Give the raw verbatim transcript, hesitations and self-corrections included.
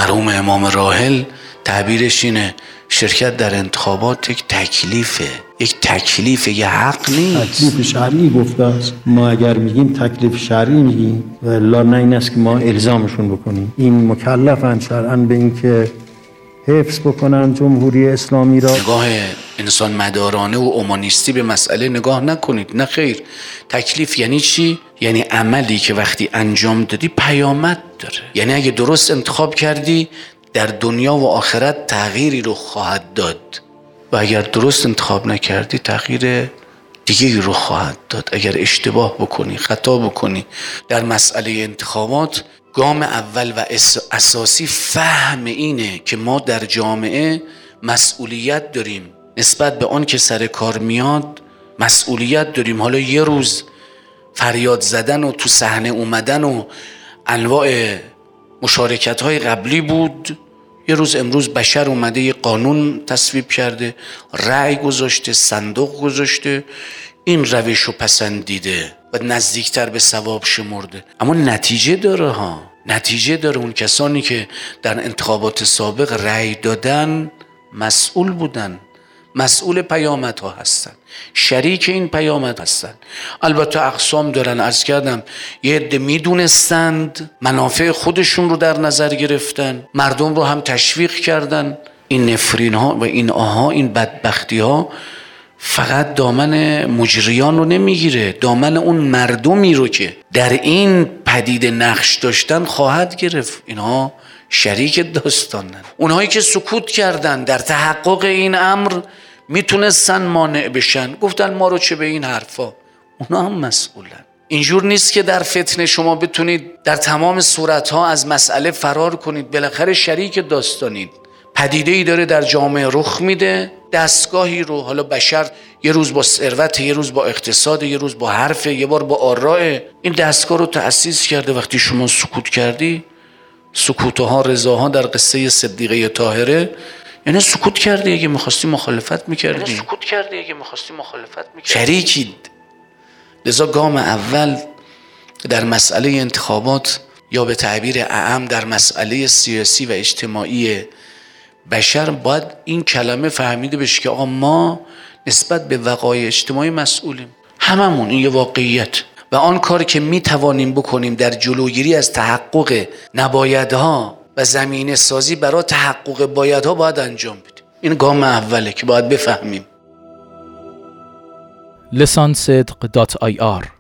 مرحوم امام راحل تعبیرش اینه شرکت در انتخابات یک تکلیفه، یک تکلیف، یک حق نیست. تکلیف شرعی گفته است. ما اگر میگیم تکلیف شرعی میگیم و الا نه این است که ما الزامشون بکنیم. این مکلفن شرعاً به این که حفظ بکنن جمهوری اسلامی را. نگاه انسان مدارانه و اومانیستی به مسئله نگاه نکنید. نه خیر. تکلیف یعنی چی؟ یعنی عملی که وقتی انجام دادی پیامد داره. یعنی اگه درست انتخاب کردی در دنیا و آخرت تغییری رو خواهد داد و اگر درست انتخاب نکردی تغییر دیگه رو خواهد داد. اگر اشتباه بکنی، خطا بکنی در مسئله انتخابات، گام اول و اساسی فهم اینه که ما در جامعه مسئولیت داریم نسبت به آن که سر کار میاد. مسئولیت داریم. حالا یه روز فریاد زدن و تو صحنه اومدن و انواع مشارکت های قبلی بود، یه روز امروز بشر اومده یه قانون تصویب کرده، رأی گذاشته، صندوق گذاشته، این روش رو پسندیده و نزدیکتر به ثواب شمرده. اما نتیجه داره ها، نتیجه داره. اون کسانی که در انتخابات سابق رأی دادن مسئول بودن، مسئول پیامدها هستن، شریک این پیامد هستن. البته اقسام دارن. عرض کردم یه عده میدونستند، منافع خودشون رو در نظر گرفتن، مردم رو هم تشویق کردن. این نفرین ها و این آها، این بدبختی ها فقط دامن مجریان رو نمیگیره، دامن اون مردمی رو که در این پدیده نقش داشتن خواهد گرفت. اینها شریک داستانن. اونهایی که سکوت کردن در تحقق این امر میتونستن مانع بشن، گفتن ما رو چه به این حرفا، اونا هم مسئولن. اینجور نیست که در فتنه شما بتونید در تمام صورتها از مسئله فرار کنید. بالاخره شریک داستانید. پدیده ای داره در جامعه رخ میده، دستگاهی رو، حالا بشر یه روز با ثروت، یه روز با اقتصاد، یه روز با حرف، یه بار با آراء، این دستگاه رو تأسیس کرده. وقتی شما سکوت کردی، سکوتها رضاها در قصه صدیقه طاهره، یعنی سکوت کردی اگه می‌خواستی مخالفت می‌کردی، یعنی سکوت کردی اگه می‌خواستی مخالفت می‌کردی، شریکید. لذا گام اول در مسئله انتخابات یا به تعبیر اعم در مسئله سیاسی و اجتماعی بشر باید این کلمه فهمیده بشه که آقا ما نسبت به وقایع اجتماعی مسئولیم. هممون، این یه واقعیت و آن کار که می توانیم بکنیم در جلوگیری از تحقق نبایدها و زمینه سازی برای تحقق بایدها باید انجام بدیم. این گام اوله که باید بفهمیم. لسان صدق دات آی آر